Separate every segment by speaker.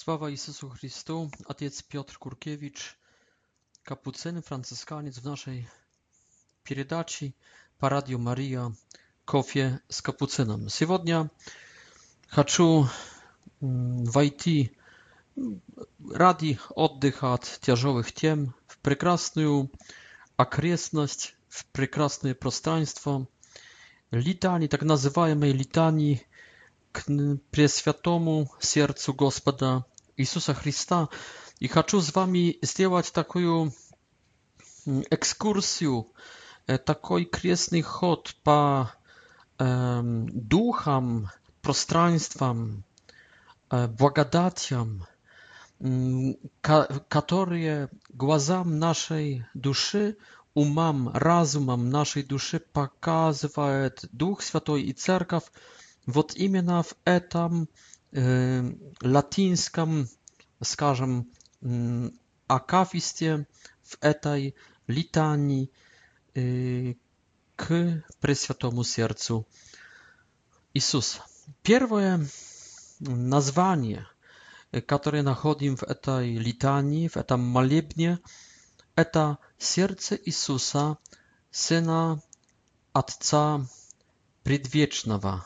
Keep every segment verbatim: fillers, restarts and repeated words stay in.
Speaker 1: Sława Jezusu Chrystu, ojciec Piotr Kurkiewicz, kapucyn, franciszkaniec w naszej передаче по радио Мария «Кофе с капуцином». Сегодня хочу войти ради отдыха от тяжелых тем в прекрасную окрестность, в прекрасное пространство литании, так называемой литании к Пресвятому Сердцу Господа Иисуса Христа. И хочу с вами сделать такую экскурсию, такой крестный ход по э, духам, пространствам, э, благодатям, э, которые глазам нашей души, умам, разумам нашей души показывает Дух Святой и Церковь вот именно в этом э, латинском, скажем, э, акафисте, в этой литании э, к Пресвятому Сердцу Иисуса. Первое название, которое находим в этой литании, в этом молебне, это Сердце Иисуса, Сына Отца Предвечного,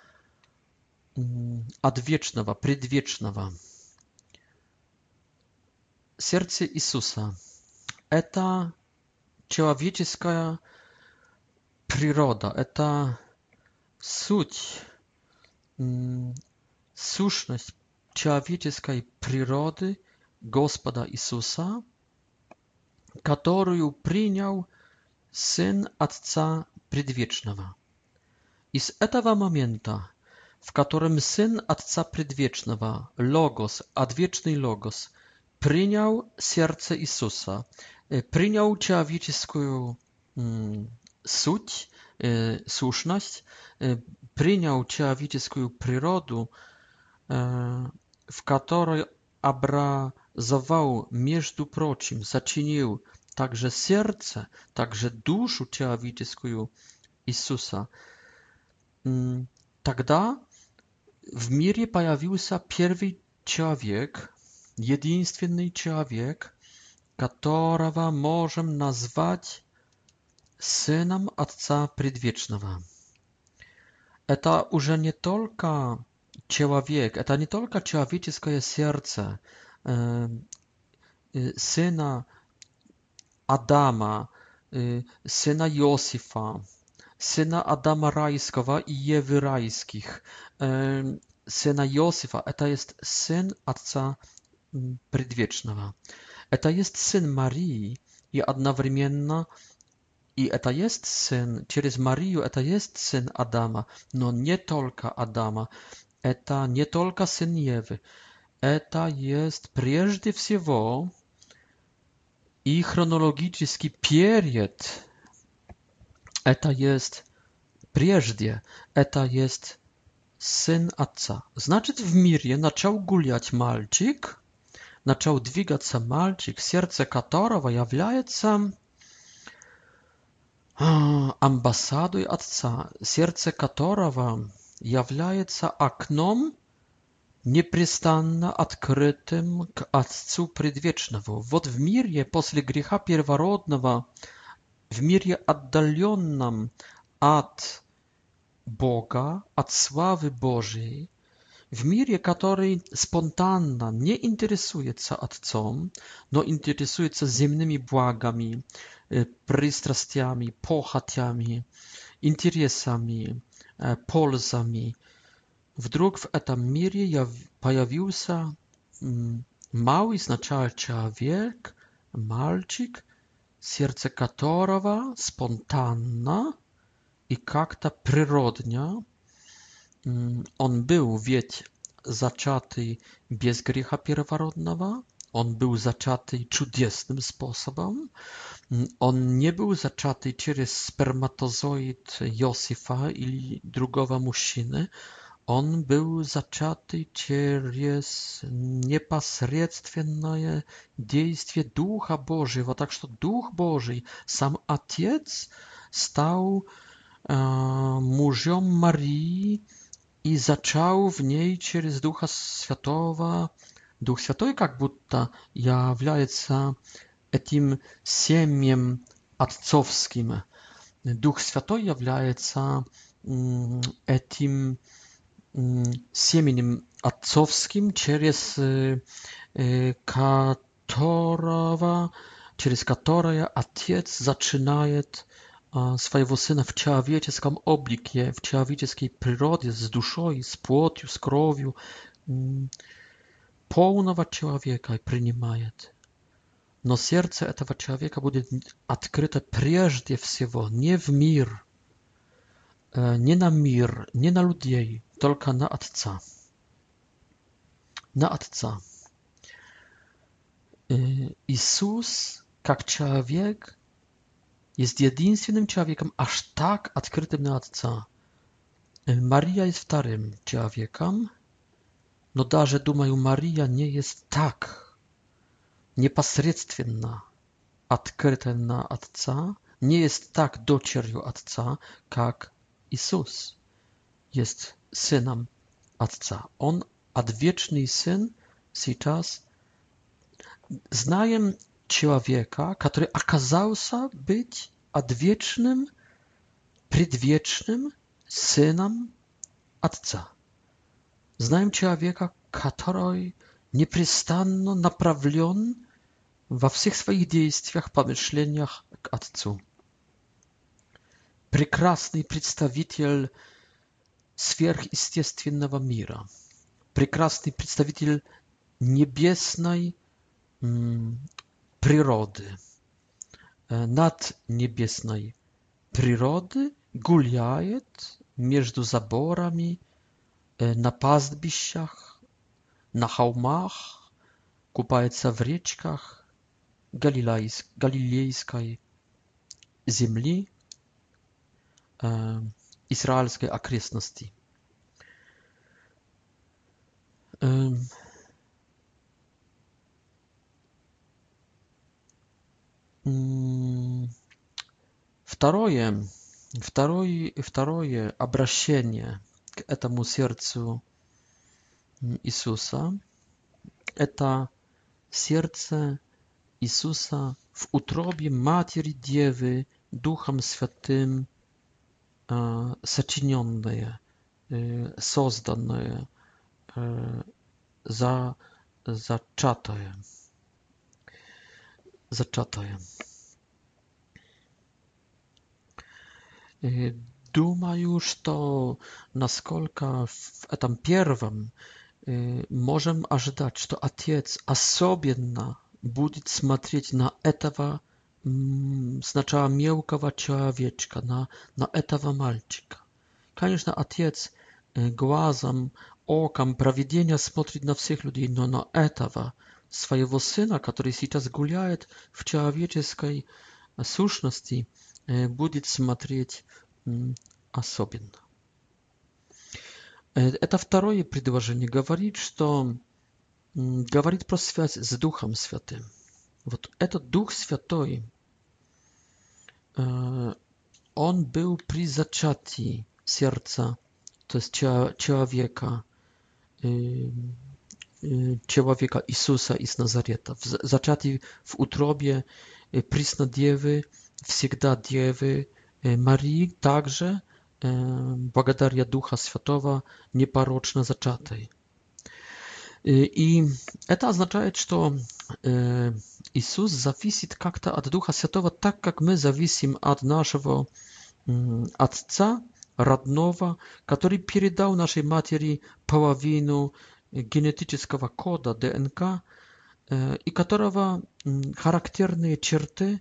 Speaker 1: Отвечного, Предвечного. Сердце Иисуса – это человеческая природа, это суть, сущность человеческой природы Господа Иисуса, которую принял Сын Отца Предвечного. И с этого момента, в котором Сын Отца Предвечного, Логос, Отвечный Логос, принял сердце Иисуса, принял человеческую суть, сущность, принял человеческую природу, в которой образовал, между прочим, сочинил также сердце, также душу человеческую Иисуса, тогда в мире появился первый человек, единственный человек, которого можем назвать Сыном Отца Предвечного. Это уже не только человек, это не только человеческое сердце э, э, сына Адама, э, сына Иосифа, сына Адама Райского и Евы Райских, э, сына Иосифа. Это есть Сын Отца Предвечного. Это есть Сын Марии и одновременно и это есть Сын, через Марию это есть Сын Адама, но не только Адама. Это не только Сын Евы. Это есть прежде всего и хронологически перед. Это есть прежде. Это есть Сын Отца. Значит, в мире начал гулять мальчик, начал двигаться мальчик, сердце которого является амбассадой Отца, сердце которого является окном, непрестанно открытым к Отцу Предвечному. Вот в мире после греха первородного, в мире отдаленном от Бога, от славы Божией, в мире, который спонтанно не интересуется Отцом, но интересуется земными благами, пристрастиями, похотями, интересами, пользами, вдруг в этом мире появился малый сначала человек, мальчик, сердце которого спонтанно и как-то природно, он был ведь зачатый без греха первородного, он был зачатый чудесным способом, он не был зачатый через сперматозоид Иосифа или другого мужчины, он был зачатый через непосредственное действие Духа Божьего. Так что Дух Божий, сам Отец, стал э, мужем Марии и зачал в ней через Духа Святого Дух Святой как будто является этим семенем отцовским. Дух Святой является этим семенем отцовским, через которого, через которое Отец начинает своего Сына в человеческом облике, в человеческой природе, с душой, с плотью, с кровью, полного человека принимает. Но сердце этого человека будет открыто прежде всего не в мир, не на мир, не на людей, только на Отца. На Отца. Иисус, как человек, jest jedynstwiennym człowiekiem, aż tak odkrytym na Отца. Maria jest wtorym człowiekiem, no даже, думаю, Maria nie jest tak непосредственно открыта на Отца, nie jest tak docierił Отца, как Иисус jest synem Отца. On, odwieczny Syn, сейчас знаем человека, который оказался быть odwiecznym, предвечным Сыном Отца. Знаем человека, который непрестанно направлен во всех своих действиях, помышлениях к Отцу. Прекрасный представитель сверхъестественного мира. Прекрасный представитель небесной природы. Над небесной природы гуляет между заборами, на пастбищах, на холмах, купается в речках галилейской земли, израильской окрестности. Второе, второе, второе обращение к этому сердцу Иисуса – это сердце Иисуса в утробе Матери Девы Духом Святым сочиненное, созданное, за, зачатое. Зачатое. Думаю, что насколько в этом первом можем ожидать, что Отец особенно будет смотреть на этого сначала мелкого человечка, на, на этого мальчика. Конечно, Отец глазом, оком провидения смотрит на всех людей, но на этого своего Сына, который сейчас гуляет в человеческой сущности, будет смотреть особенно. Это второе предложение говорит, что говорит про связь с Духом Святым. Вот этот Дух Святой, он был при зачатии сердца, то есть человека, человека Иисуса из Назарета, в зачатии в утробе Преснодевы, всегда Девы, Марии, также благодаря Духа Святого непорочно зачатой. И это означает, что Иисус зависит как-то от Духа Святого, так как мы зависим от нашего Отца родного, который передал нашей матери половину генетического кода ДНК, и которого характерные черты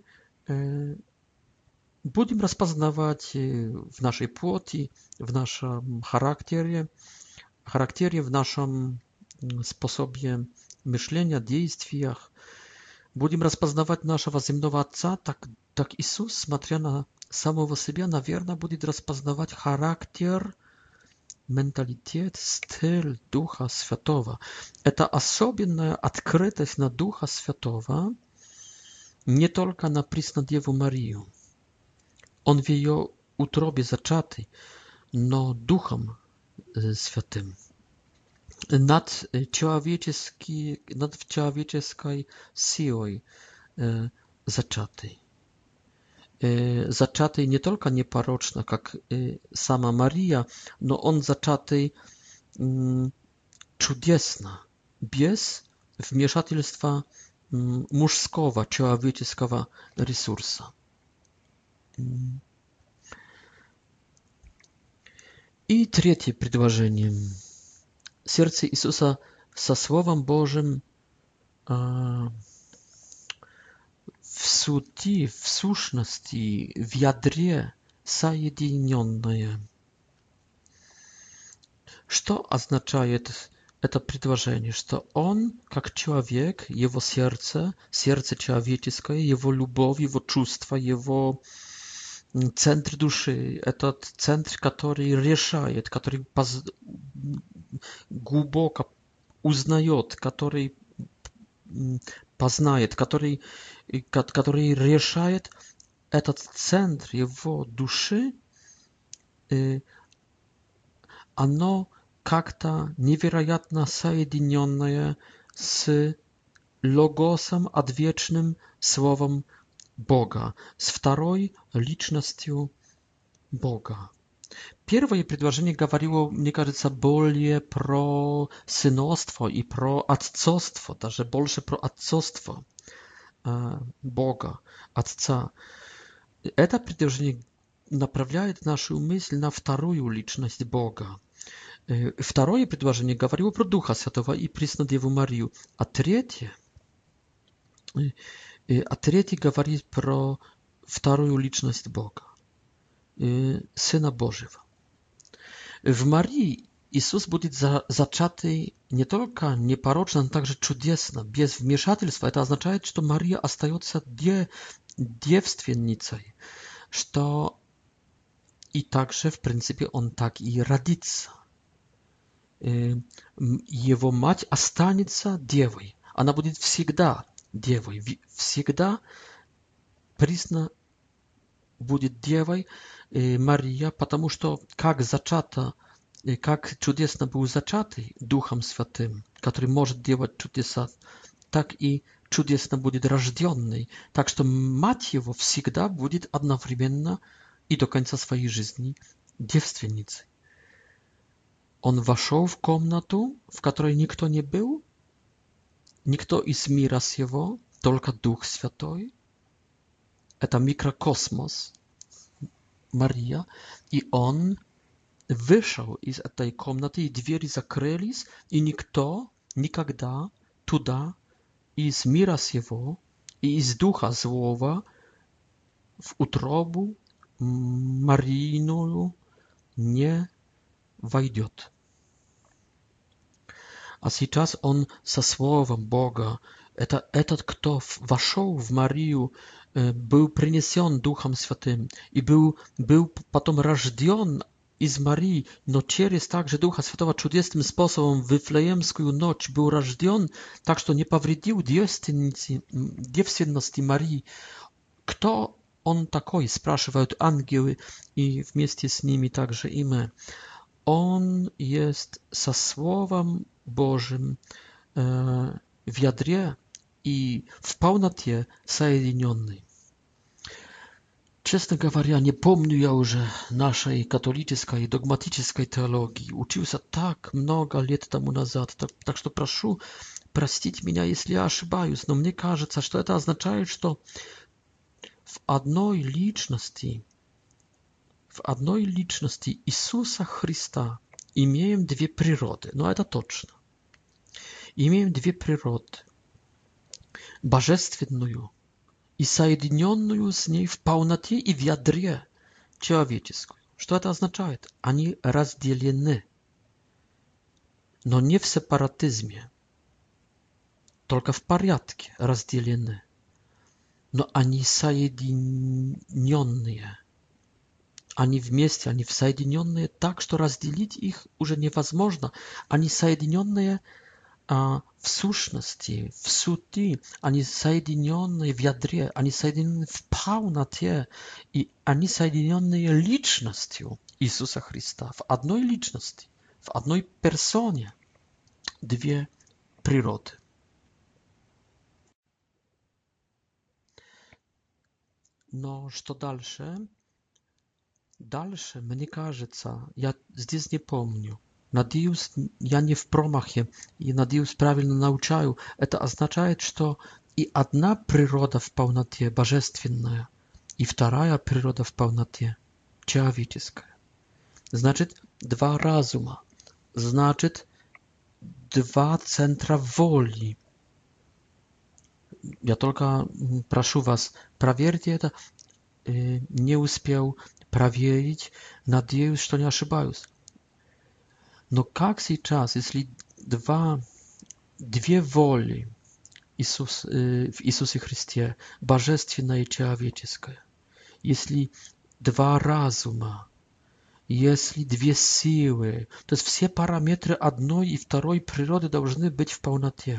Speaker 1: будем распознавать в нашей плоти, в нашем характере, характере, в нашем способе мышления, действиях. Будем распознавать нашего земного Отца, так, так Иисус, смотря на самого себя, наверное, будет распознавать характер, менталитет, стиль Духа Святого. Это особенная открытость на Духа Святого, не только на Преснодеву Марию. Он в ее утробе зачатый, но Духом Святым. над человеческой, над человеческой силой зачатый. Зачатый не только непорочно, как сама Мария, но он зачатый чудесно, без вмешательства мужского человеческого ресурса. И третье предложение. Сердце Иисуса со Словом Божьим в сути, в сущности, в ядре соединенное. Что означает это предложение? Что он, как человек, его сердце, сердце человеческое, его любовь, его чувства, его центр души, этот центр, который решает, который поз... глубоко узнает, который познает, который, который решает, этот центр его души, оно как-то невероятно соединенное с логосом, отвечным словом Бога, с второй личностью Бога. Первое предложение говорило, мне кажется, более про сыновство и про отцовство, даже больше про отцовство Бога, Отца. Это предложение направляет нашу мысль на вторую личность Бога. Второе предложение говорило про Духа Святого и Преснодеву Марию, а третье, а третье говорит про вторую личность Бога, Сына Божьего. В Марии Иисус будет зачатый не только непорочно, но также чудесно, без вмешательства. Это означает, что Мария остается девственницей, что и также, в принципе, он так и родится. Его мать останется девой. Она будет всегда девой. Всегда признана будет девой Мария, потому что как зачата, как чудесно был зачатый Духом Святым, который может делать чудеса, так и чудесно будет рожденный. Так что мать его всегда будет одновременно и до конца своей жизни девственницей. Он вошел в комнату, в которой никто не был, никто из мира сего, только Дух Святой. Это микрокосмос, Мария, и он вышел из этой комнаты, и двери закрылись, и никто никогда туда из мира сего и из духа злого в утробу Марийную не войдет. А сейчас он со Словом Бога, это этот, кто вошел в Марию, был принесен Духом Святым и был, был потом рожден из Марии, но через также Духа Святого чудесным способом в Вифлеемскую ночь был рожден, так что не повредил девственности, девственности Марии. Кто он такой, спрашивают ангелы, и вместе с ними также и мы. Он есть со Словом Божьим э, в ядре и в полноте соединенный. Честно говоря, не помню я уже нашей католической и догматической теологии. Учился так много лет тому назад, так, так что прошу простить меня, если я ошибаюсь, но мне кажется, что это означает, что в одной личности, в одной личности Иисуса Христа имеем две природы, но это точно. Имеем две природы. Божественную и соединенную с ней в полноте и в ядре человеческую. Что это означает? Они разделены, но не в сепаратизме, только в порядке разделены, но они соединенные. Они вместе, они соединенные так, что разделить их уже невозможно. Они соединенные а, в сущности, в сути, они соединенные в ядре, они соединены в полноте, и они соединенные личностью Иисуса Христа, в одной личности, в одной персоне. две природы. Но что дальше? Дальше, мне кажется, я здесь не помню. Надеюсь, я не в промахе и, надеюсь, правильно научаю. Это означает, что и одна природа в полноте божественная, и вторая природа в полноте человеческая. Значит, два разума. Значит, два центра воли. Я только прошу вас, проверьте это. Не успел проверить. Надеюсь, что не ошибаюсь. Но как сейчас, если два, две воли Иисус, э, в Иисусе Христе, божественная и человеческая, если два разума, если две силы, то есть все параметры одной и второй природы должны быть в полноте.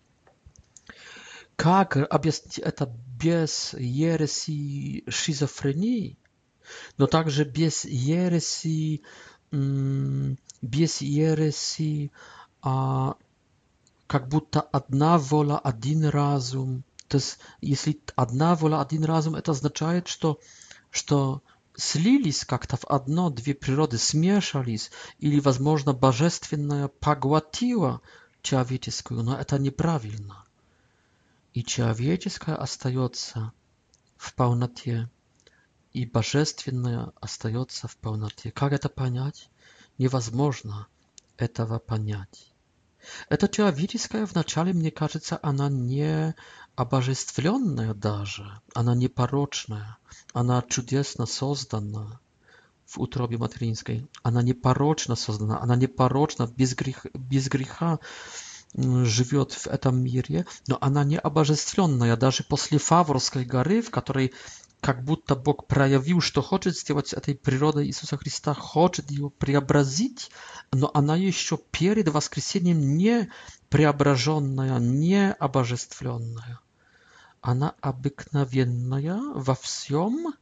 Speaker 1: Как объяснить это без ереси шизофрении, но также без ереси, без ереси, а, как будто одна воля, один разум. То есть, если одна воля, один разум, это означает, что, что слились как-то в одно, две природы, смешались, или, возможно, божественное поглотило человеческую, но это неправильно. И человеческое остается в полноте, и божественное остается в полноте. Как это понять? Невозможно этого понять. Это человеческое вначале, мне кажется, она не обожествленная даже, она непорочная, она чудесно создана в утробе материнской, она непорочно создана, она непорочна, без греха, без греха живет в этом мире, но она не обожествленная. Даже после Фаворской горы, в которой как будто Бог проявил, что хочет сделать с этой природой Иисуса Христа, хочет ее преобразить, но она еще перед воскресением не преображенная, не обожествленная. Она обыкновенная во всем,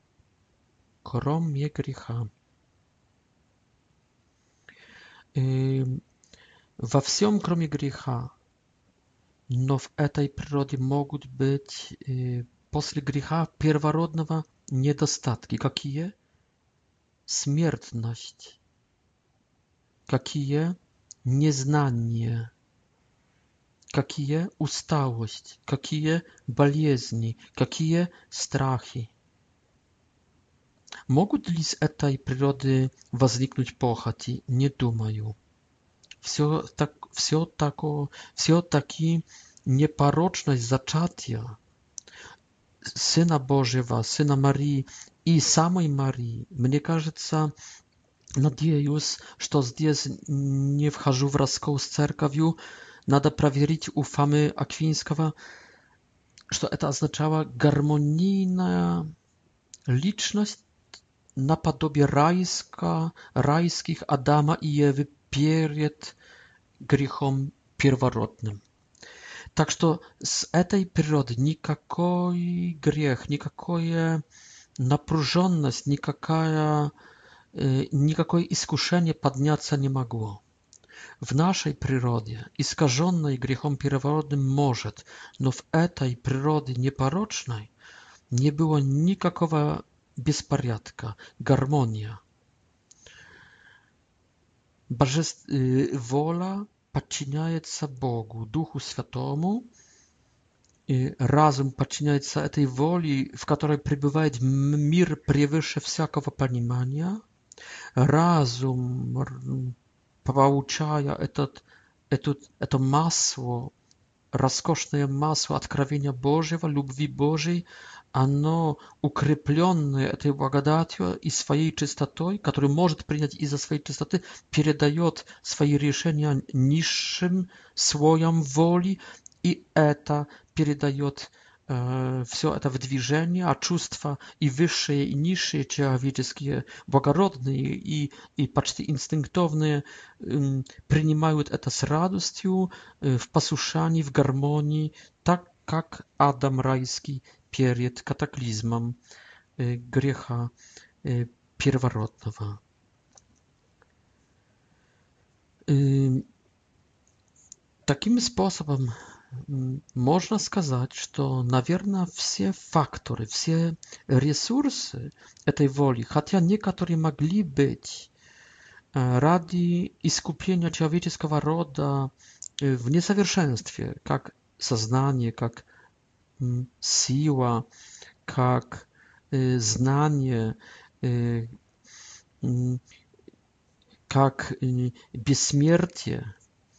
Speaker 1: кроме греха. Во всем, кроме греха. Но в этой природе могут быть после греха первородного недостатки. Какие? Смертность. Какие? Незнание. Какие? Усталость. Какие? Болезни. Какие? Страхи. Могут ли с этой природы возникнуть похоти? Не думаю. Все так, все тако, все таки непорочность зачатия Syna Bożego, Syna Marii и самой Марии. Мне кажется, надеюсь, что здесь не вхожу в раскол с церковью. Надо проверить у Фомы Аквинского, что это означало гармонийная личность наподобие райска, райских Адама и Евы перед грехом первородным. Так что с этой природы никакой грех, никакая напряженность, никакая, э, никакое искушение подняться не могло. В нашей природе, искаженной грехом первородным, может, но в этой природе непорочной не было никакого беспорядка, гармония. Божеств... э, воля подчиняется Богу, Духу Святому, и разум подчиняется этой воле, в которой пребывает мир превыше всякого понимания. Разум, получая этот, этот, это масло, роскошное масло откровения Божьего, любви Божьей, оно, укрепленное этой благодатью и своей чистотой, которую может принять из-за своей чистоты, передает свои решения низшим слоям воли, и это передает э, все это в движение, а чувства и высшие, и низшие человеческие, благородные и, и почти инстинктивные, э, принимают это с радостью, э, в послушании, в гармонии, так как Адам райский перед катаклизмом э, греха э, первородного. Э, таким способом можно сказать, что, наверное, все факторы, все ресурсы этой воли, хотя некоторые могли быть ради искупления человеческого рода в несовершенстве, как сознание, как сила, как знание, как бессмертие,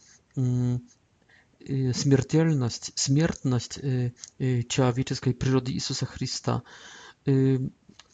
Speaker 1: смертельность, смертность человеческой природы Иисуса Христа. Но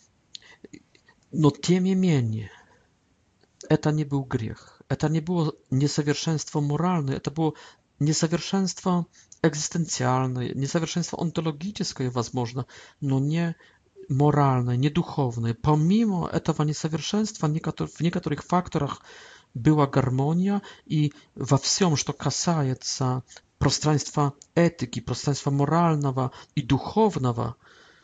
Speaker 1: тем не менее, это не был грех, это не было несовершенство моральное, это было несовершенство экзистенциальное, несовершенство онтологическое, возможно, но не моральное, не духовное. Помимо этого несовершенства в некоторых факторах была гармония, и во всем, что касается пространства этики, пространства морального и духовного,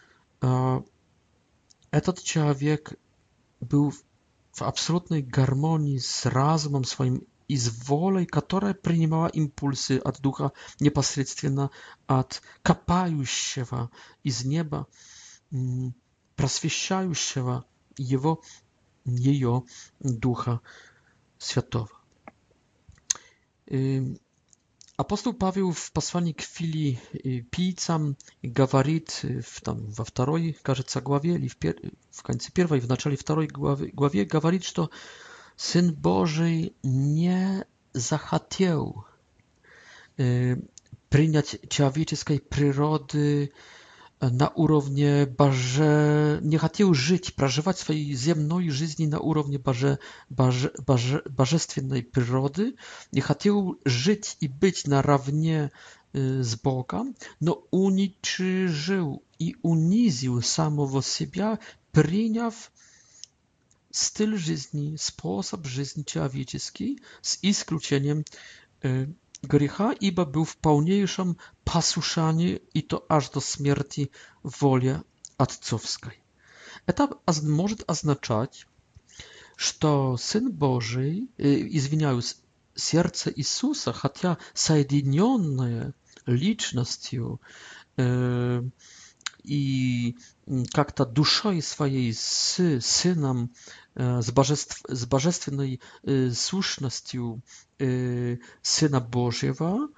Speaker 1: этот человек был в абсолютной гармонии с разумом своим и с волей, которая принимала импульсы от Духа непосредственно от копающего из неба, просвещающего его, ее Духа Святого. Апостол Павел в послании к филиппийцам говорит в, там, во второй, кажется, главе, или в, пер, в конце первой, в начале второй главы, главе, говорит, что Сын Божий не захотел э, принять человеческой природы на уровне боже... не хотел жить, проживать своей земной жизни на уровне боже... Боже... Боже... божественной природы, не хотел жить и быть наравне э, с Богом, но уничижил и унизил самого себя, приняв стиль жизни, способ жизни человеческий, с исключением э, греха, ибо был в полнейшем послушании, и то аж до смерти воле отцовской. Это может означать, что Сын Божий, э, извиняюсь, сердце Иисуса, хотя соединенное личностью э, и как-то душой своей с Сыном, с, божеств, с божественной э, сущностью э, Сына Божьего,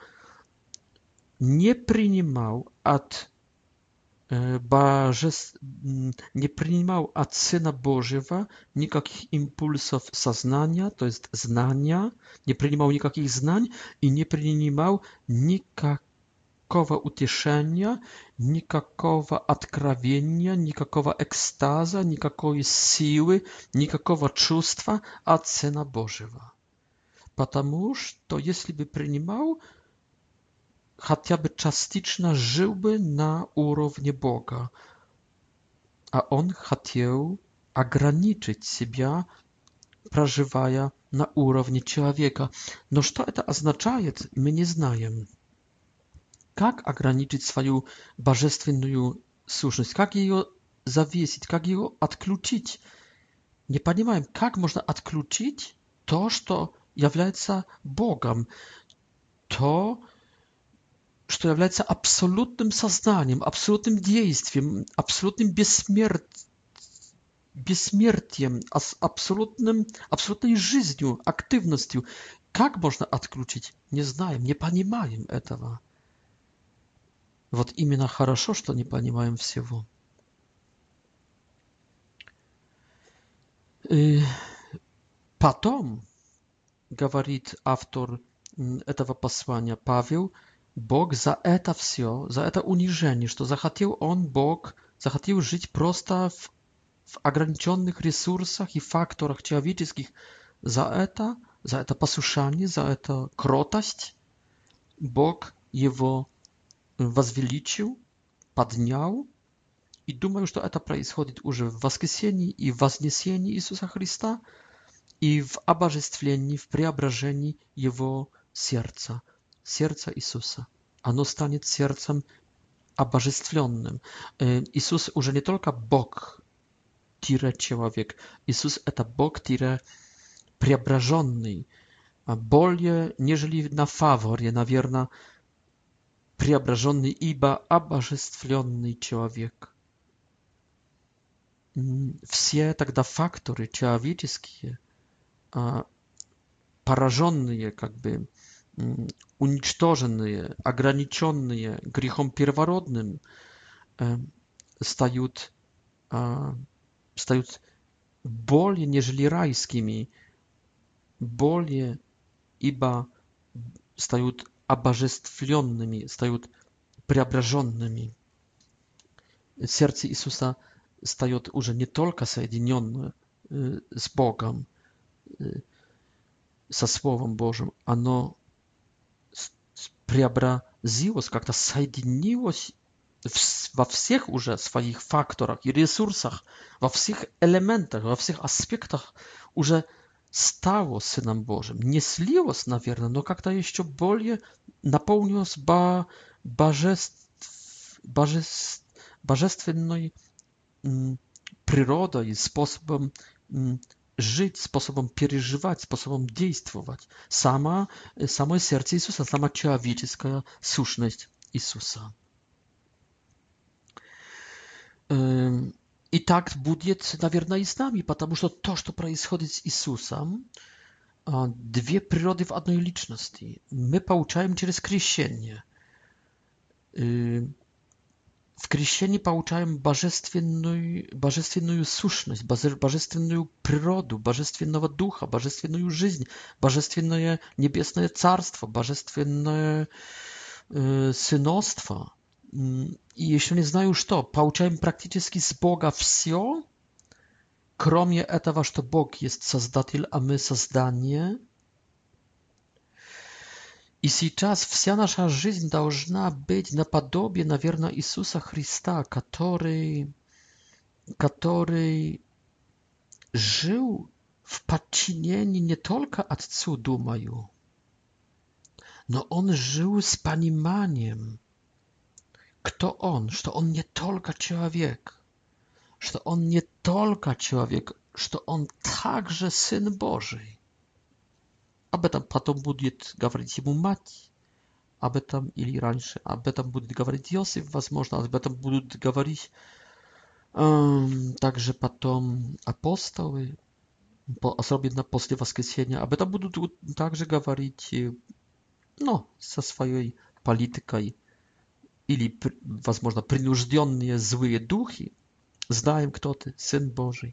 Speaker 1: не принимал от э, божеств, не принимал от Сына Божьего никаких импульсов сознания, то есть знания, не принимал никаких знаний и не принимал никаких никакого утешения, никакого откровения, никакого экстаза, никакой силы, никакого чувства от Сына Божьего. Потому что если бы принимал, хотя бы частично жил бы на уровне Бога, а он хотел ограничить себя, проживая на уровне человека. Но что это означает, мы не знаем. Как ограничить свою божественную сущность, как ее завесить, как ее отключить. Не понимаем, как можно отключить то, что является Богом, то, что является абсолютным сознанием, абсолютным действием, абсолютным бессмертием, бессмертием, абсолютным, абсолютной жизнью, активностью. Как можно отключить? Не знаем, не понимаем этого. Вот именно хорошо, что не понимаем всего. И потом, говорит автор этого послания Павел, Бог за это все, за это унижение, что захотел он, Бог, захотел жить просто в, в ограниченных ресурсах и факторах человеческих, за это, за это послушание, за это кротость, Бог его возвеличил, поднял, и думаю, что это происходит уже в воскресении и в вознесении Иисуса Христа и в обожествлении, в преображении его сердца, сердца Иисуса. Оно станет сердцем обожествленным. Иисус уже не только Бог-человек, Иисус это Бог-преображенный, более, нежели на фаворе, наверное, преображенный, ибо обожествленный человек. Все тогда факторы человеческие, пораженные, как бы уничтоженные, ограниченные грехом первородным, стают, стают более, нежели райскими, более, ибо стают обожествленными, стают преображенными. Сердце Иисуса стает уже не только соединенное с Богом, со Словом Божьим, оно преобразилось, как-то соединилось во всех уже своих факторах и ресурсах, во всех элементах, во всех аспектах уже стало Сыном Божьим. Не слилось, наверное, но как-то еще более наполнилось бо божеств, божеств, божественной природой, способом жить, способом переживать, способом действовать. Само, само сердце Иисуса, сама человеческая сущность Иисуса. И так будет, наверное, и с нами, потому что то, что происходит с Иисусом, две природы в одной личности, мы получаем через крещение. В крещении получаем божественную, божественную сущность, божественную природу, божественного духа, божественную жизнь, божественное небесное царство, божественное э, сыновство. И еще не знаю что, получаем практически с Бога все, кроме этого, что Бог есть Создатель, а мы создание. И сейчас вся наша жизнь должна быть наподобие, наверное, Иисуса Христа, который, который жил в подчинении не только Отцу, думаю, но Он жил с пониманием, кто Он, что Он не только человек, что Он не только человек, что Он также Сын Божий. Об этом потом будет говорить ему мать, об этом или раньше, об этом будет говорить Иосиф, возможно, об этом будут говорить эм, также потом апостолы, по, особенно после воскресения. Об этом будут также говорить, ну, со своей политикой или, возможно, принужденные злые духи. Знаем, кто ты, Сын Божий.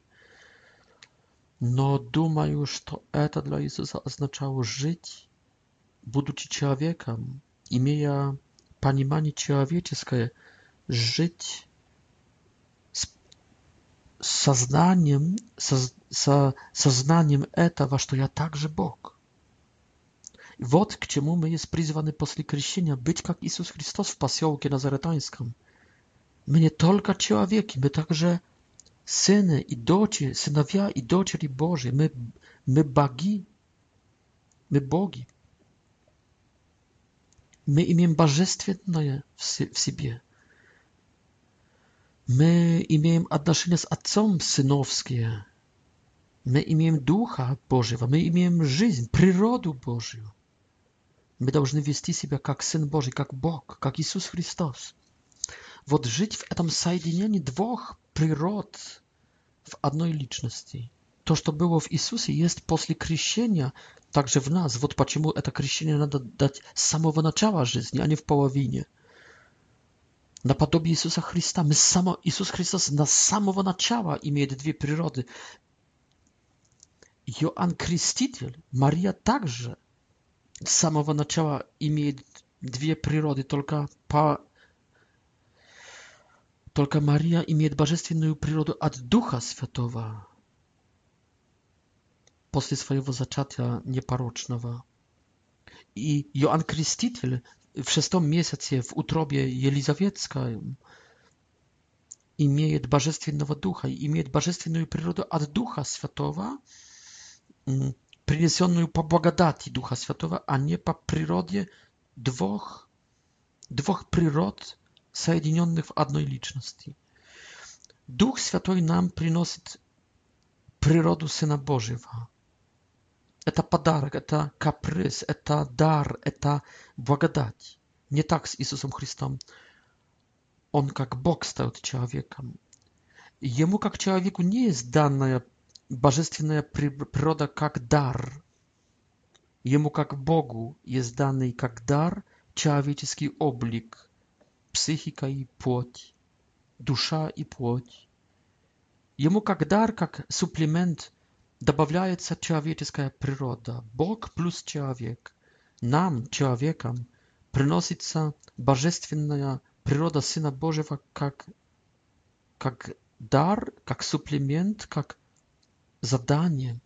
Speaker 1: Но думаю, что это для Иисуса означало жить, будучи человеком, имея понимание человеческое, жить с сознанием, со, со, сознанием этого, что я также Бог. Вот к чему мы есть призваны после крещения, быть как Иисус Христос в поселке Назаретанском. Мы не только человеки, мы также сыны и дочери, сыновья и дочери Божьи. Мы, мы боги, мы боги. Мы имеем божественное в себе. Мы имеем отношения с Отцом сыновские. Мы имеем Духа Божьего, мы имеем жизнь, природу Божью. Мы должны вести себя как Сын Божий, как Бог, как Иисус Христос. Вот жить в этом соединении двух природ в одной личности. То, что было в Иисусе, есть после крещения также в нас. Вот почему это крещение надо дать с самого начала жизни, а не в половине. Наподобие Иисуса Христа. Мы само, Иисус Христос на самого начала имеет две природы. Иоанн Креститель, Мария также с самого начала имеет две природы, только, по, только Мария имеет божественную природу от Духа Святого после своего зачатия непорочного. И Иоанн Креститель в шестом месяце в утробе Елизаветской имеет божественного духа, имеет божественную природу от Духа Святого, принесенную по благодати Духа Святого, а не по природе двух, двух природ, соединенных в одной личности. Дух Святой нам приносит природу Сына Божьего. Это подарок, это каприз, это дар, это благодать. Не так с Иисусом Христом. Он как Бог стал человеком. Ему как человеку не есть данная божественная природа как дар. Ему как Богу есть данный как дар человеческий облик, психика и плоть, душа и плоть. Ему как дар, как суплемент добавляется человеческая природа. Бог плюс человек. Нам, человекам, приносится божественная природа Сына Божьего как, как дар, как суплемент, как задание.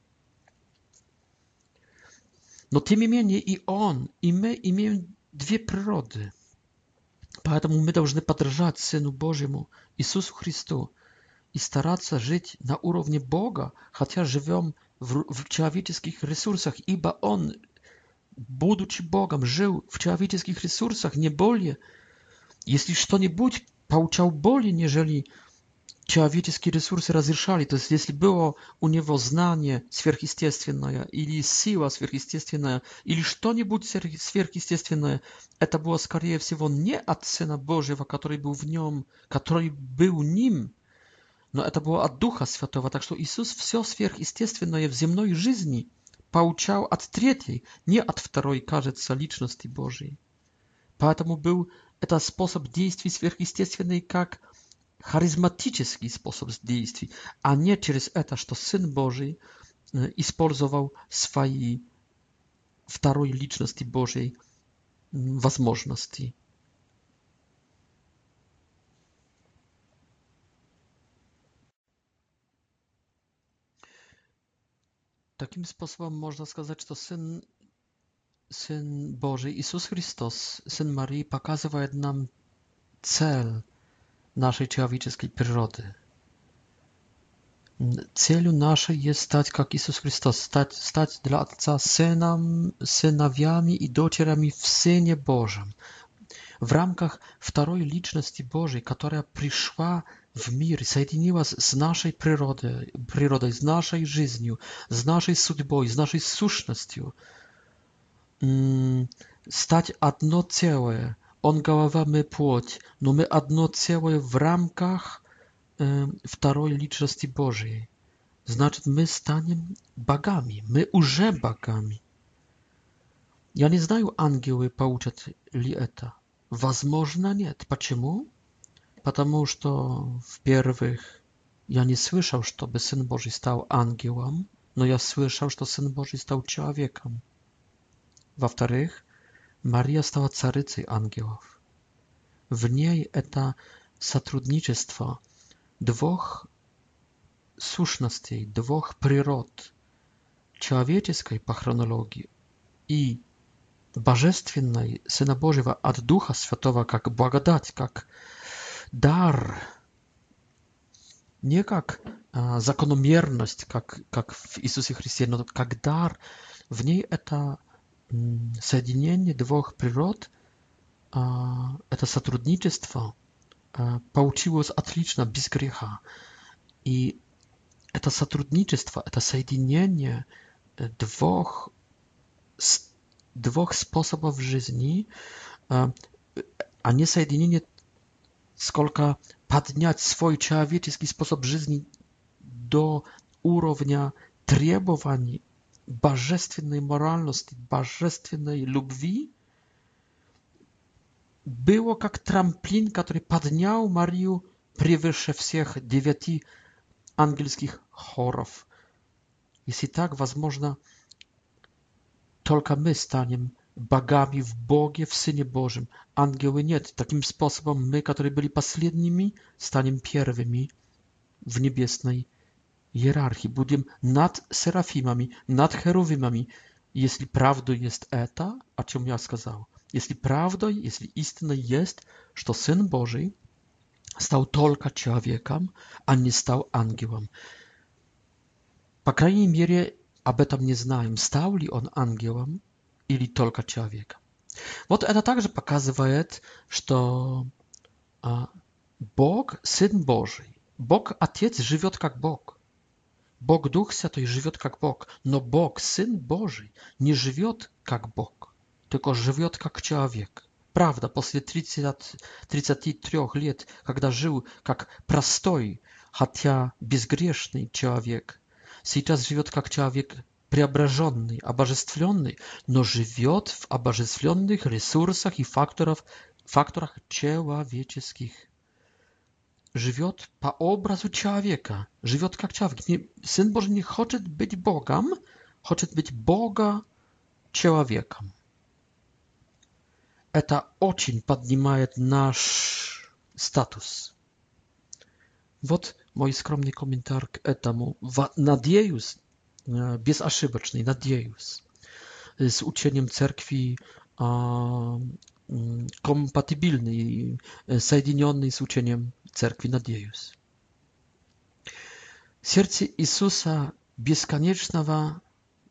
Speaker 1: Но тем не менее и Он, и мы имеем две природы. Поэтому мы должны подражать Сыну Божьему, Иисусу Христу, и стараться жить на уровне Бога, хотя живем в, в человеческих ресурсах, ибо Он, будучи Богом, жил в человеческих ресурсах не более, если что-нибудь получал более, нежели человеческие ресурсы разрешали. То есть, если было у него знание сверхъестественное, или сила сверхъестественная, или что-нибудь сверхъестественное, это было, скорее всего, не от Сына Божьего, который был в нем, который был ним, но это было от Духа Святого. Так что Иисус все сверхъестественное в земной жизни получал от третьей, не от второй, кажется, личности Божьей. Поэтому был это способ действий сверхъестественный как харизматический способ действий, а не через это, что Сын Божий использовал свои второй личности Божьей возможности. Таким способом можно сказать, что Сын, Сын Божий, Иисус Христос, Сын Марии, показывает нам цель нашей человеческой природы. Целью нашей есть стать как Иисус Христос, стать, стать для Отца сыном, сыновьями и дочерями в Сыне Божьем. В рамках второй личности Божьей, которая пришла в мир, соединилась с нашей природой, природой, с нашей жизнью, с нашей судьбой, с нашей сущностью. Стать одно целое. Он голова, мы плоть, но мы одно целое в рамках э, второй личности Божьей. Значит, мы станем богами. Мы уже богами. Я не знаю, ангелы получат ли это. Возможно, нет. Почему? Потому что, в-первых, я не слышал, чтобы Сын Божий стал ангелом, но я слышал, что Сын Божий стал человеком. Во-вторых, Мария стала царицей ангелов. В ней это сотрудничество двух сущностей, двух природ, человеческой по хронологии и божественной Сына Божьего от Духа Святого как благодать, как дар, не как а, закономерность, как, как в Иисусе Христе, но как дар. В ней это м, соединение двух природ, а, это сотрудничество а, получилось отлично, без греха. И это сотрудничество, это соединение двух, двух способов жизни, а не соединение, сколько поднять свой человеческий способ жизни до уровня требований божественной моральности, божественной любви, было как трамплин, который поднял Марию превыше всех девяти ангельских хоров. Если так, возможно, только мы станем богами в Боге, в Сыне Божьем. Ангелы нет. Таким способом мы, которые были последними, станем первыми в небесной иерархии. Будем над серафимами, над херувимами. Если правдой есть это, о чем я сказал, если правдой, если истиной есть, что Сын Божий стал только человеком, а не стал ангелом. По крайней мере, об этом не знаем, стал ли он ангелом или только человеком. Вот это также показывает, что а, Бог, Сын Божий, Бог Отец живет как Бог. Бог Дух Святой живет как Бог, но Бог, Сын Божий, не живет как Бог, только живет как человек. Правда, после тридцати трёх лет, когда жил как простой, хотя безгрешный человек, сейчас живет как человек преображенный, обожествленный, но живет в обожествленных ресурсах и факторах, факторах человеческих. Живет по образу человека, живет как человек. Не, Сын Божий не хочет быть Богом, хочет быть Бога человеком. Это очень поднимает наш статус. Вот мой скромный комментарий к этому. Надеюсь, безошибочный, надеюсь, с учением церкви компатибильный, соединенный с учением церкви, надеюсь. Сердце Иисуса бесконечного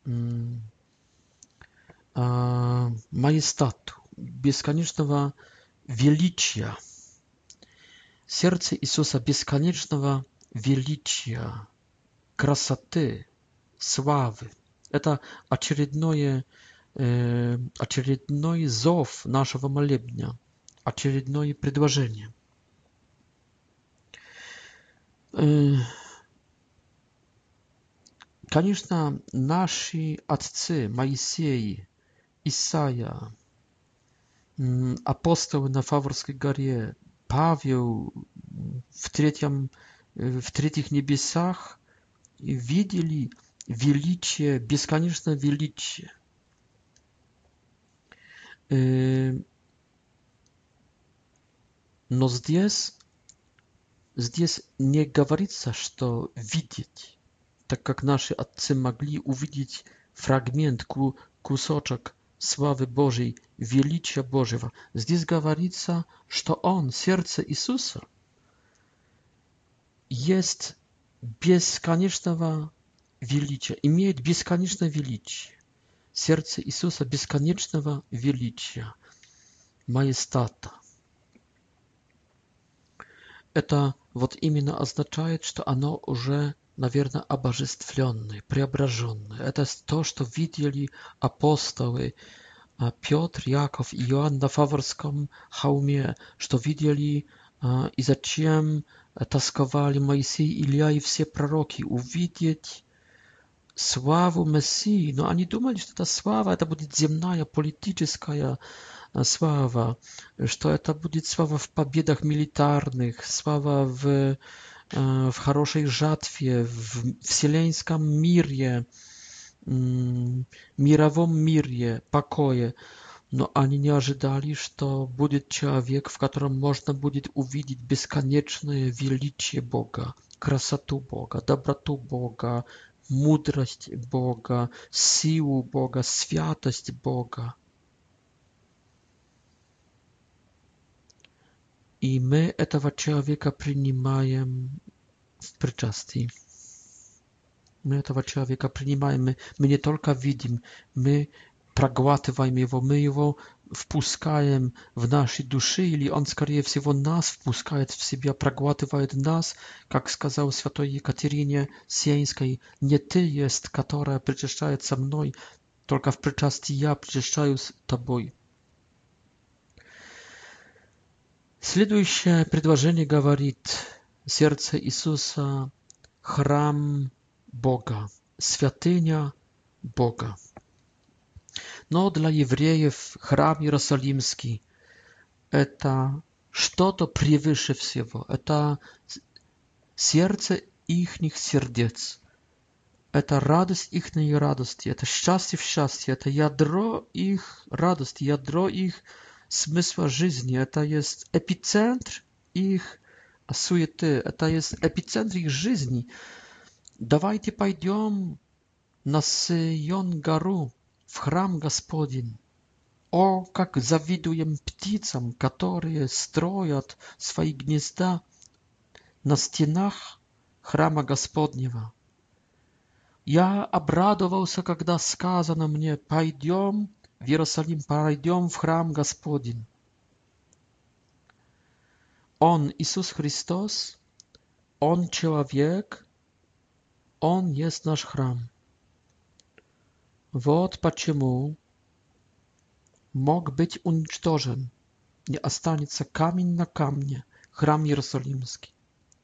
Speaker 1: маестату, бесконечного величия. Сердце Иисуса бесконечного величия, красоты, славы. Это очередное, э, очередной зов нашего молебня, очередное предложение. Э, конечно, наши отцы, Моисей, Исаия, апостолы на Фаврской горе, Павел в, третьем, в третьих небесах видели величие, бесконечное величие. Но здесь, здесь не говорится, что видеть, так как наши отцы могли увидеть фрагмент, кусочек славы Божьей, величия Божьего. Здесь говорится, что Он, сердце Иисуса, есть бесконечного величия, имеет бесконечное величие. Сердце Иисуса бесконечного величия, маестата. Это вот именно означает, что оно уже, наверное, обожествленное, преображенное. Это то, что видели апостолы Петр, Яков и Иоанн на Фаврском холме, что видели и зачем тосковали Моисей, Илья и все пророки, увидеть славу Мессии. Но они думали, что эта слава, это будет земная, политическая слава, что это будет слава в победах милитарных, слава в, в хорошей жатве, в вселенском мире, мировом мире, покое. Но они не ожидали, что будет человек, в котором можно будет увидеть бесконечное величие Бога, красоту Бога, доброту Бога, мудрость Бога, силу Бога, святость Бога. И мы этого человека принимаем в причастии. Мы этого человека принимаем, мы, мы не только видим, мы проглатываем его, мы его впускаем в наши души, или он, скорее всего, нас впускает в себя, проглатывает нас, как сказал святой Екатерине Сиенской, не ты есть, которая причащает со мной, только в причастии я причащаю с тобой. Следующее предложение говорит: сердце Иисуса – храм Бога, святыня Бога. Но для евреев храм Иерусалимский – это что-то превыше всего. Это сердце ихних сердец. Это радость ихней радости. Это счастье в счастье. Это ядро их радости, ядро их смысла жизни. Это есть эпицентр их суеты. Это есть эпицентр их жизни. Давайте пойдем на Сион гору, в храм Господень. О, как завидуем птицам, которые строят свои гнезда на стенах храма Господнего. Я обрадовался, когда сказано мне: пойдем в Иерусалим, пойдем в храм Господень. Он, Иисус Христос, Он человек, Он есть наш храм. Вот почему мог быть уничтожен, не останется камень на камне, храм Иерусалимский.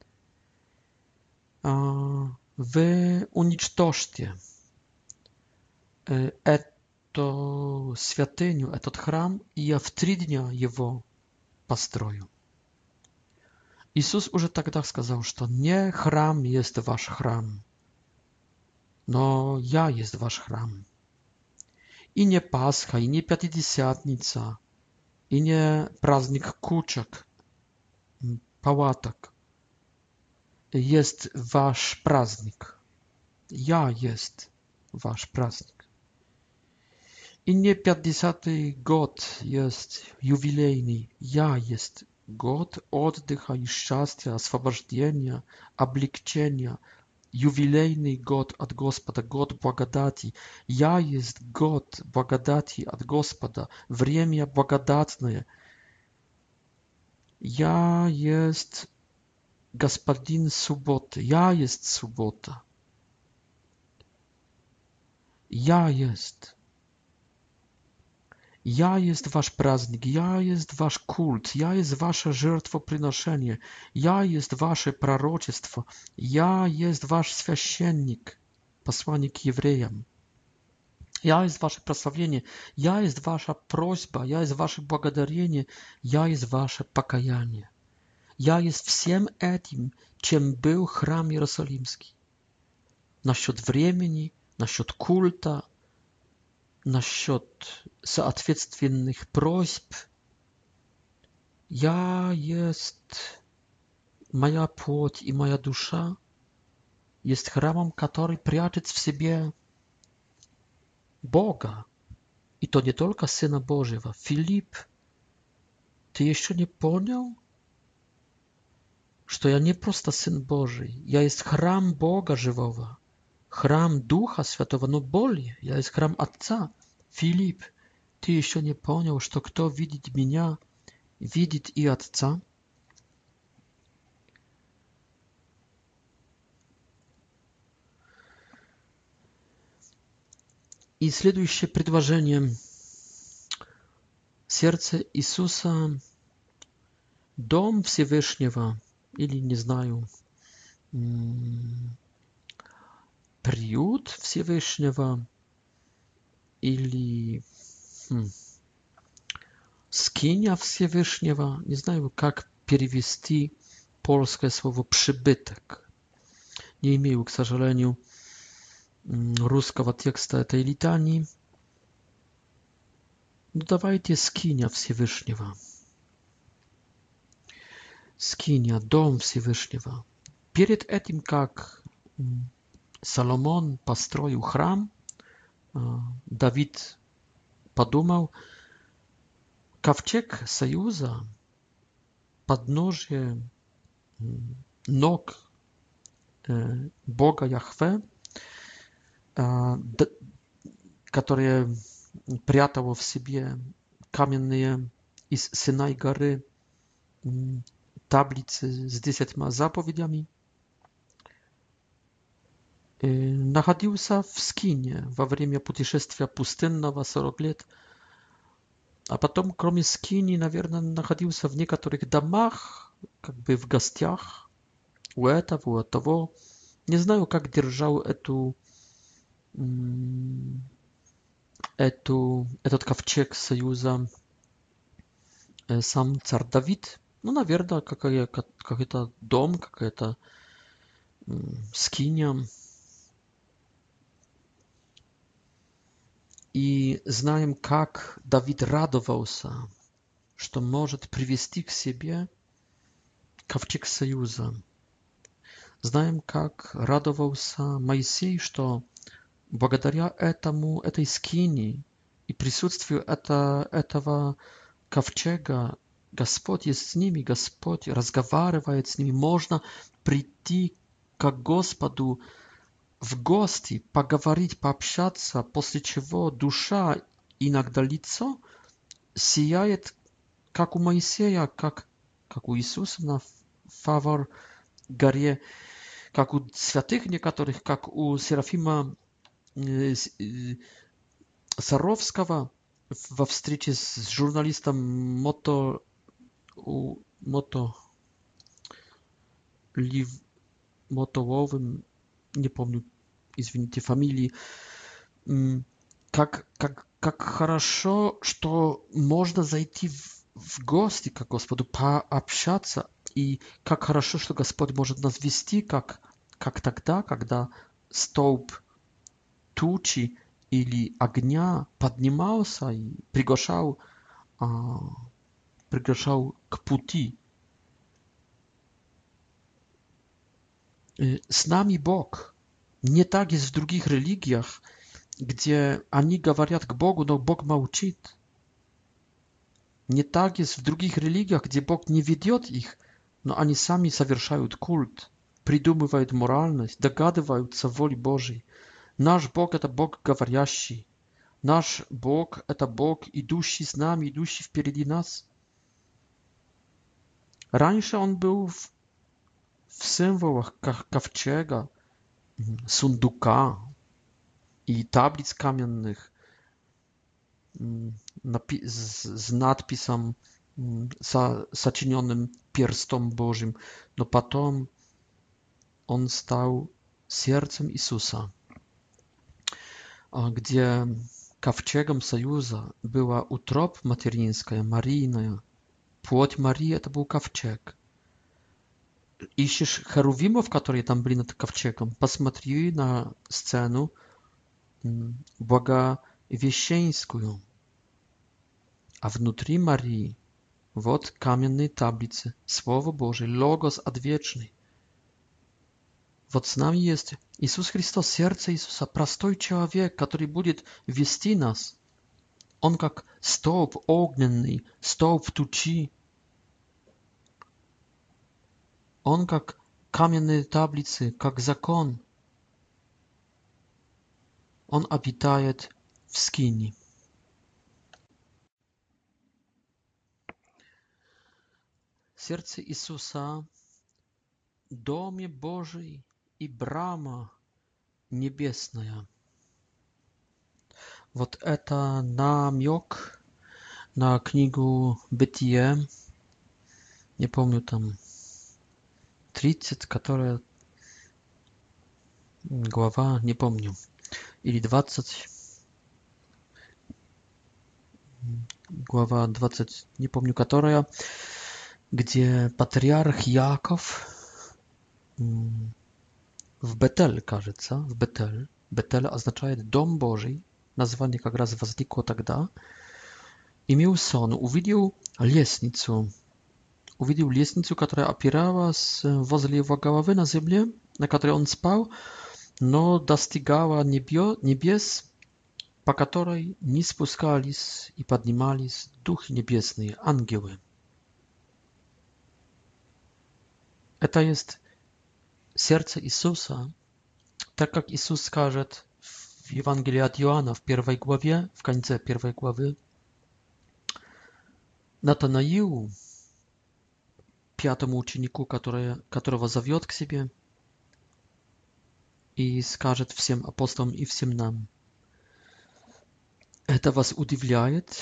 Speaker 1: Вы уничтожьте эту святыню, этот храм, и я в три дня его построю. Иисус уже тогда сказал, что не храм есть ваш храм, но я есть ваш храм. И не Пасха, и не Пятидесятница, и не праздник кучек, палаток. Есть ваш праздник. Я есть ваш праздник. И не пятидесятый год есть юбилейный. Я есть год отдыха и счастья, освобождения, облегчения. Юбилейный год от Господа, год благодати. Я есть год благодати от Господа, время благодатное. Я есть Господин субботы. Я есть суббота. Я есть. Я есть ваш праздник, я есть ваш культ, я есть ваше жертвоприношение, я есть ваше пророчество, я есть ваш священник, посланник к евреям. Я есть ваше прославление, я есть ваша просьба, я есть ваше благодарение, я есть ваше покаяние. Я есть всем этим, чем был храм Иерусалимский. Насчет времени, насчет культа, насчет соответственных просьб. Я есть моя плоть и моя душа, есть храмом, который прячет в себе Бога. И то не только Сына Божьего. Филипп, ты еще не понял, что я не просто Сын Божий, я есть храм Бога живого, храм Духа Святого, но более, я есть храм Отца. Филипп, ты еще не понял, что кто видит меня, видит и Отца? И следующее предложение. Сердце Иисуса, Дом Всевышнего, или, не знаю, приют Всевышнего, или хм, скиния Всевышнего, не знаю, как перевести польское слово «przybytek». Не имею, к сожалению, русского текста этой литании. Ну, давайте скиния Всевышнего. Скиния, дом Всевышнего. Перед этим, как Соломон построил храм, Давид подумал, ковчег Союза, подножие ног Бога Яхве, которое прятало в себе каменные из Синай горы таблицы с десятьма заповедями, находился в Скине во время путешествия пустынного сорок лет, а потом, кроме Скини, наверное, находился в некоторых домах, как бы в гостях у этого, у того. Не знаю, как держал эту, эту, этот ковчег Союза сам царь Давид. Ну, наверное, какой-то дом, какая-то скиния. И знаем, как Давид радовался, что может привести к себе ковчег Союза. Знаем, как радовался Моисей, что благодаря этому, этой скинии и присутствию это, этого ковчега Господь есть с ними, Господь разговаривает с ними. Можно прийти к Господу в гости, поговорить, пообщаться, после чего душа, иногда лицо, сияет, как у Моисея, как, как у Иисуса на Фавор горе, как у святых некоторых, как у Серафима Саровского во встрече с журналистом Мото, Мото, Лив, Мотововым, не помню, извините, фамилии, как, как, как хорошо, что можно зайти в, в гости к Господу, пообщаться, и как хорошо, что Господь может нас вести, как, как тогда, когда столб тучи или огня поднимался и приглашал, а, приглашал к пути. С нами Бог. Не так есть в других религиях, где они говорят к Богу, но Бог молчит. Не так есть в других религиях, где Бог не ведет их, но они сами совершают культ, придумывают моральность, догадываются воли Божьей. Наш Бог – это Бог говорящий. Наш Бог – это Бог, идущий с нами, идущий впереди нас. Раньше Он был в, в символах ковчега, сундука и таблиц каменных, с надписом, со, сочиненным перстом Божьим, но потом он стал сердцем Иисуса, где ковчегом союза была утробь материнская, Марийная. Плоть Марии – это был ковчег. Ищешь херувимов, которые там были над ковчегом, посмотри на сцену Благовещенскую. А внутри Марии вот каменные таблицы, Слово Божие, Логос Отвечный. Вот с нами есть Иисус Христос, сердце Иисуса, простой человек, который будет вести нас. Он как столб огненный, столб тучи. Он как каменные таблицы, как закон. Он обитает в скинии. Сердце Иисуса, доме Божий и брама небесная. Вот это намек на книгу Бытие, не помню там, тридцать, которая глава, не помню, или двадцать, глава двадцать, не помню, которая, где патриарх Яков в Бетель, кажется, в Бетель, Бетель означает Дом Божий, название как раз возникло тогда, имел сон, увидел лестницу, увидел лестницу, которая опиралась возле его головы на земле, на которой он спал, но достигала небес, по которой не спускались и поднимались духи небесные, ангелы. Это есть сердце Иисуса, так как Иисус скажет в Евангелии от Иоанна в первой главе, в конце первой главы, Натанаилу, пятому ученику, который, которого зовет к себе, и скажет всем апостолам и всем нам: это вас удивляет,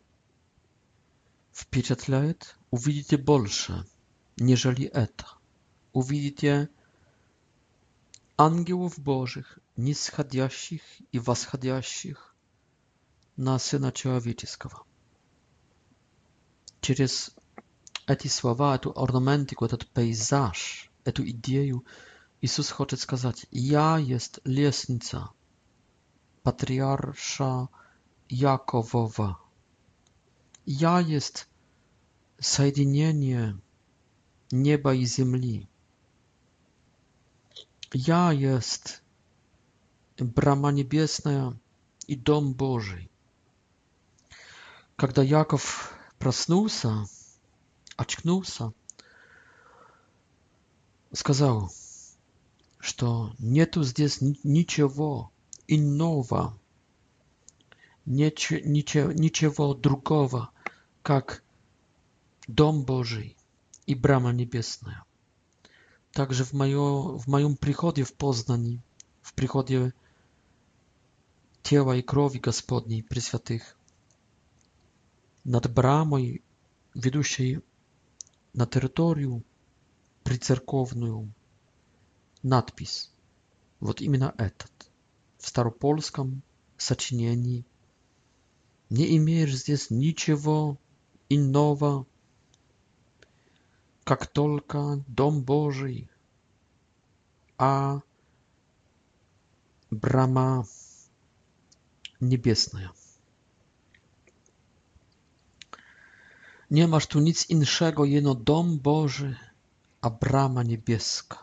Speaker 1: впечатляет, увидите больше, нежели это. Увидите ангелов Божьих, нисходящих и восходящих на Сына Человеческого. Через эти слова, эту орнаментику, этот пейзаж, эту идею Иисус хочет сказать: «Я есть лестница патриарша Яковова. Я есть соединение неба и земли. Я есть брама небесная и Дом Божий». Когда Яков проснулся, очнулся, сказал, что нету здесь ничего иного, ничего, ничего другого, как Дом Божий и брама небесная. также в, моё, в моем приходе в Познани, в приходе тела и крови Господней Пресвятых, над брамой, ведущей на территорию прицерковную, надпись. Вот именно этот. В старопольском сочинении. Не имеешь здесь ничего иного, как только Дом Божий, а брама niebieska. Nie masz tu nic innego, jeno Dom Boży, a brama niebieska.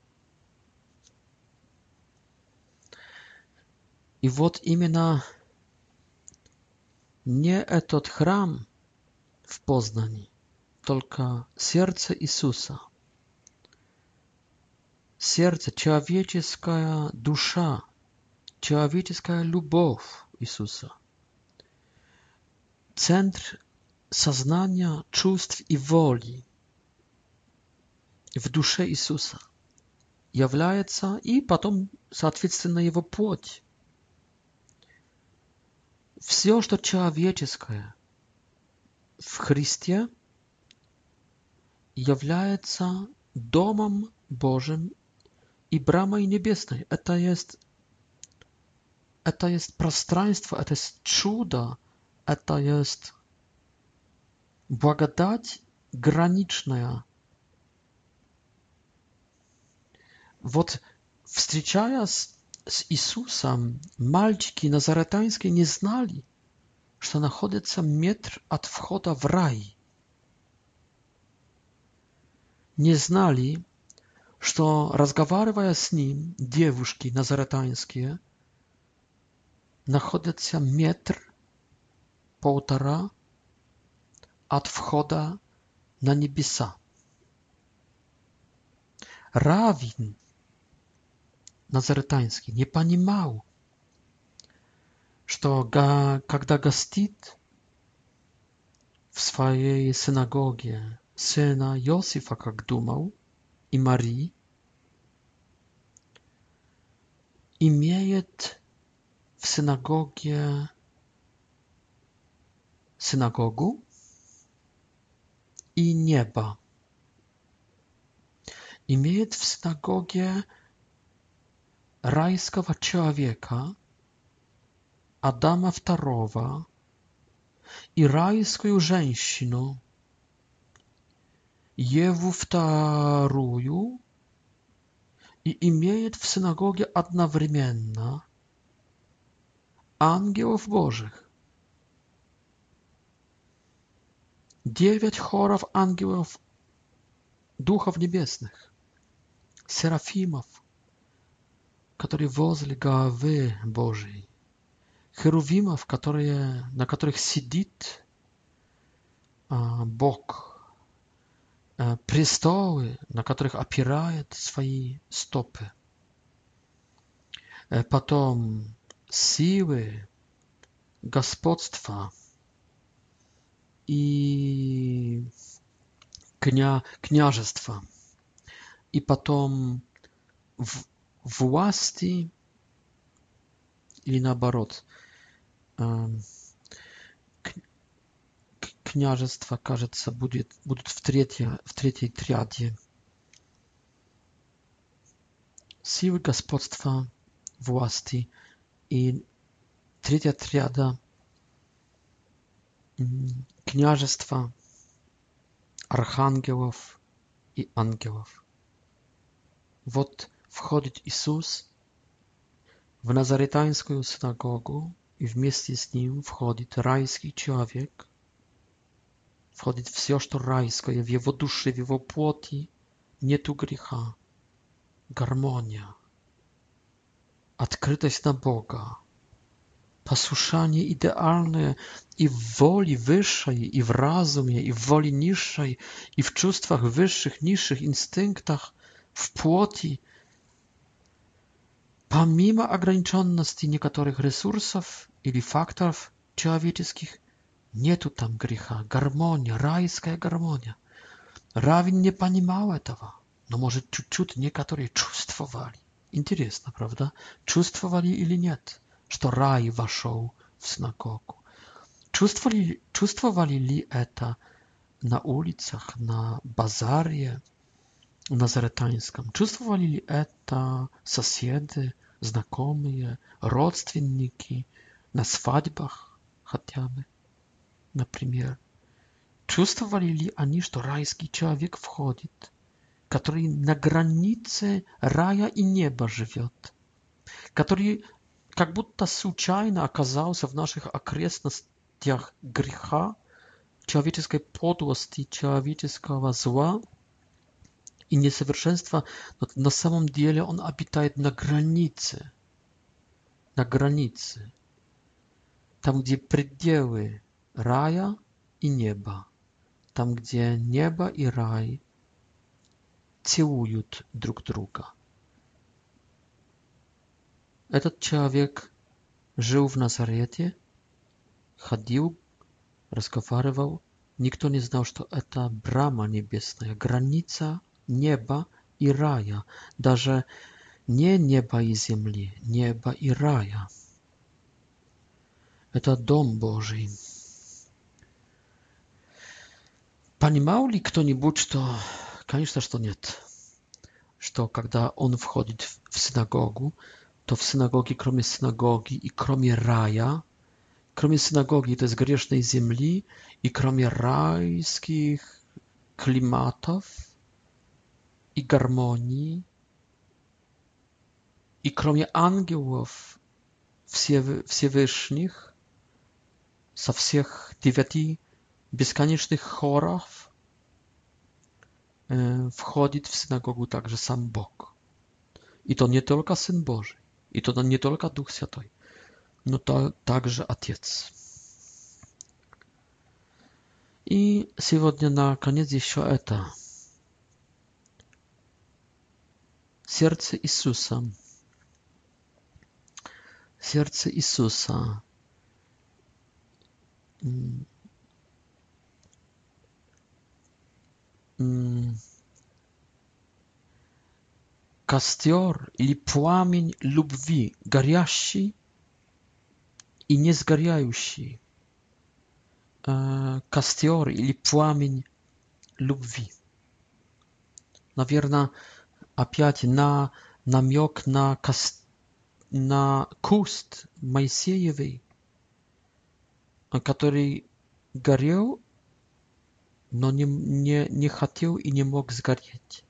Speaker 1: И вот именно не этот храм в Познани, только сердце Иисуса. Сердце, человеческая душа, человеческая любовь Иисуса. Центр сознания, чувств и воли в душе Иисуса является и потом, соответственно, его плоть. Все, что человеческое в Христе, является Домом Божьим и брамой небесной. Это есть, это есть пространство, это есть чудо, это есть благодать граничная. Вот встречаясь с Иисусом, мальчики назаретанские не знали, что находится метр от входа в рай. Не знали, что, разговаривая с ним, девушки назаретанские находятся метр, полтора от входа на небеса. Раввин назаретанский не понимал, что когда гостит в своей синагоге сына Иосифа, как думал, и Марии, имеет в синагоге синагогу и небо. Имеет в синагоге райского человека, Адама Второго, и райскую женщину, Еву Вторую, и имеет в синагоге одновременно ангелов Божьих. Девять хоров ангелов, духов небесных, серафимов, которые возле головы Божией, херувимов, которые, на которых сидит а, Бог, а, престолы, на которых опирает свои стопы, а потом силы, господства и кня, княжества, и потом в, власти, или наоборот, княжество, кажется, будет, будут в, третье, в третьей триаде. Силы, господства, власти. И третья триада княжества, архангелов и ангелов. Вот входит Иисус в назаретанскую синагогу, и вместе с ним входит райский человек, входит все, что райское в его душе, в его плоти, нету греха, гармония, открытость на Бога, послушание идеальное и в воле высшей, и в разуме, и в воле низшей, и в чувствах высших, низших инстинктах, в плоти, помимо ограниченности некоторых ресурсов или факторов человеческих, нету там греха, гармония, райская гармония. Раввин не понимал этого, Но, может, чуть-чуть некоторые чувствовали. Интересно, правда? Чувствовали или нет, что рай вошел в синагогу? Чувствовали, чувствовали ли это на улицах, на базаре назаретанском? Чувствовали ли это соседи, знакомые, родственники на свадьбах хотя бы, например? Чувствовали ли они, что райский человек входит, который на границе рая и неба живет, который как будто случайно оказался в наших окрестностях греха, человеческой подлости, человеческого зла и несовершенства, но на самом деле он обитает на границе, на границе, там, где пределы рая и неба, там, где небо и рай целуют друг друга. Этот человек жил в Назарете, ходил, разговаривал. Никто не знал, что это брама небесная, граница неба и рая. Даже не неба и земли, неба и рая. Это дом Божий. Понимал ли кто-нибудь, что... Конечно, что нет. Что когда он входит в синагогу, то в синагоге, кроме синагоги и кроме рая, кроме синагоги, то есть грешной земли, и кроме райских климатов и гармонии, и кроме ангелов Всевышних, со всех девяти бесконечных хоров, входит в синагогу также сам Бог. И то не только Сын Божий, и то не только Дух Святой, но также Отец. И сегодня, наконец, еще это. Сердце Иисуса. Сердце Иисуса. Костер или пламень любви, горящий и не сгоряющий. Костер или пламень любви. Наверное, опять на намек на, кост, на куст Моисеевый, который горел, но не, не, не хотел и не мог сгореть.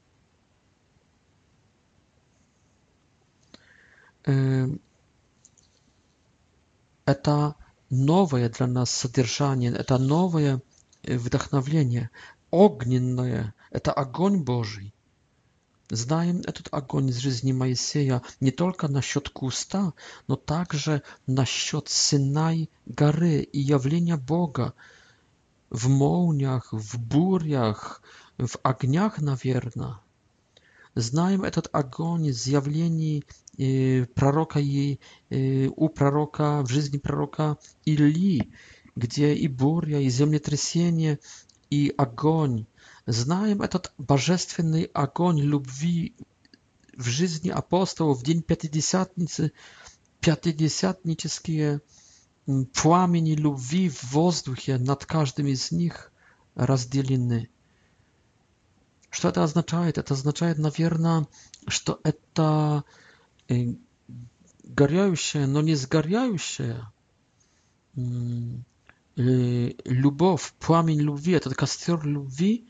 Speaker 1: Это новое для нас содержание, это новое вдохновление, огненное, это огонь Божий. Знаем этот огонь из жизни Моисея не только насчет куста, но также насчет Синай горы и явления Бога в молниях, в бурях, в огнях, наверное. Знаем этот огонь из явлений э, пророка и, э, у пророка, в жизни пророка Илии, где и буря, и землетрясение, и огонь. Знаем этот божественный огонь любви в жизни апостолов в день Пятидесятницы, пятидесятнические пламени любви в воздухе над каждым из них разделены. Что это означает? Это означает, наверное, что это горящая, но не сгоряющая любовь, пламень любви, этот костер любви,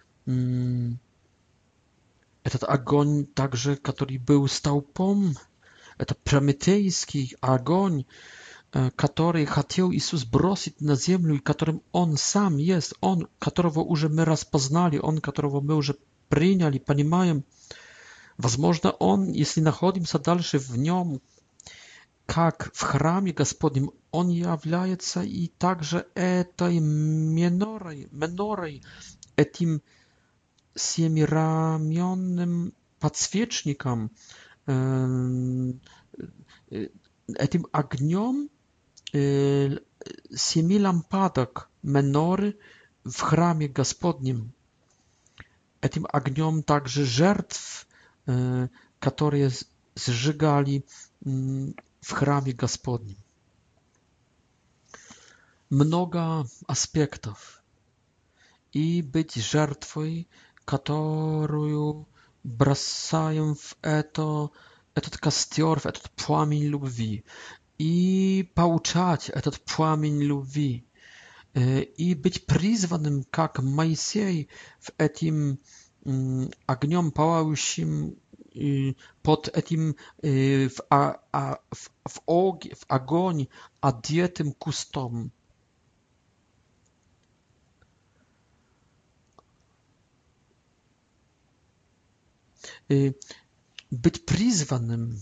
Speaker 1: этот огонь также, который был столпом, это прометейский огонь, который хотел Иисус бросить на землю, и которым Он сам есть, Он, которого уже мы распознали, Он, которого мы уже приняли, понимаем. Возможно, Он, если находимся дальше в Нем, как в храме Господнем, Он является и также этой менорой, менорой, этим семираменным подсвечником, этим огнем семи лампадок меноры в храме Господнем. этим огнем также жертв, которые сжигали в храме Господнем. Много аспектов. И быть жертвой, которую бросаем в это, этот костер, в этот пламень любви. И получать этот пламень любви. И быть призванным, как Моисей, в этим огнем пылающим, под этим в, а, а, в, в, ог, в огонь одетым кустом. Быть призванным.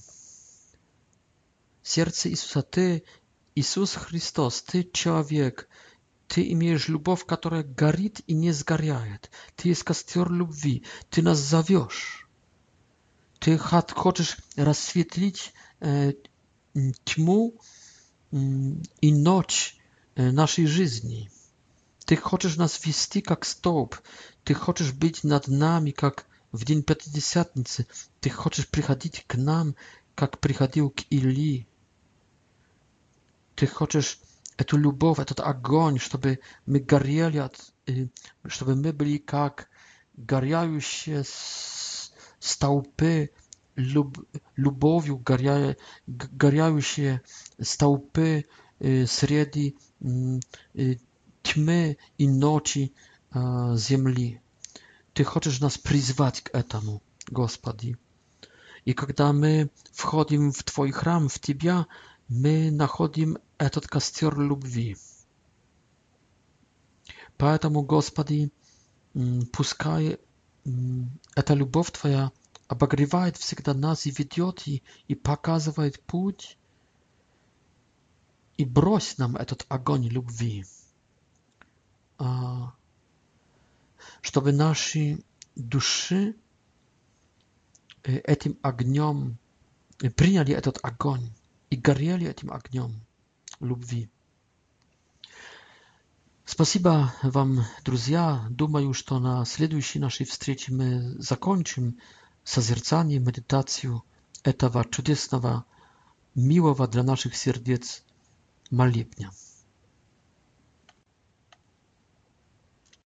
Speaker 1: Сердце Иисуса, ты, Иисус Христос, ты человек, ты имеешь любовь, которая горит и не сгорает. Ты есть костер любви, ты нас зовешь. Ты хочешь рассветлить э, тьму э, и ночь э, нашей жизни. Ты хочешь нас вести как столб. Ты хочешь быть над нами, как в день Пятидесятницы. Ты хочешь приходить к нам, как приходил к Илии. Ты хочешь эту любовь, этот огонь, чтобы мы горели, от, чтобы мы были как горящие столпы, люб, любовью горя, горящие столпы среди тьмы и ночи земли. Ты хочешь нас призвать к этому, Господи. И когда мы входим в Твой храм, в Тебя, мы находим этот костер любви. Поэтому, Господи, пускай эта любовь Твоя обогревает всегда нас и ведет, и, и показывает путь, и брось нам этот огонь любви, чтобы наши души этим огнем приняли этот огонь и горели этим огнем любви. Спасибо вам, друзья. Думаю, что на следующей нашей встрече мы закончим созерцание, медитацию этого чудесного, милого для наших сердец молебня.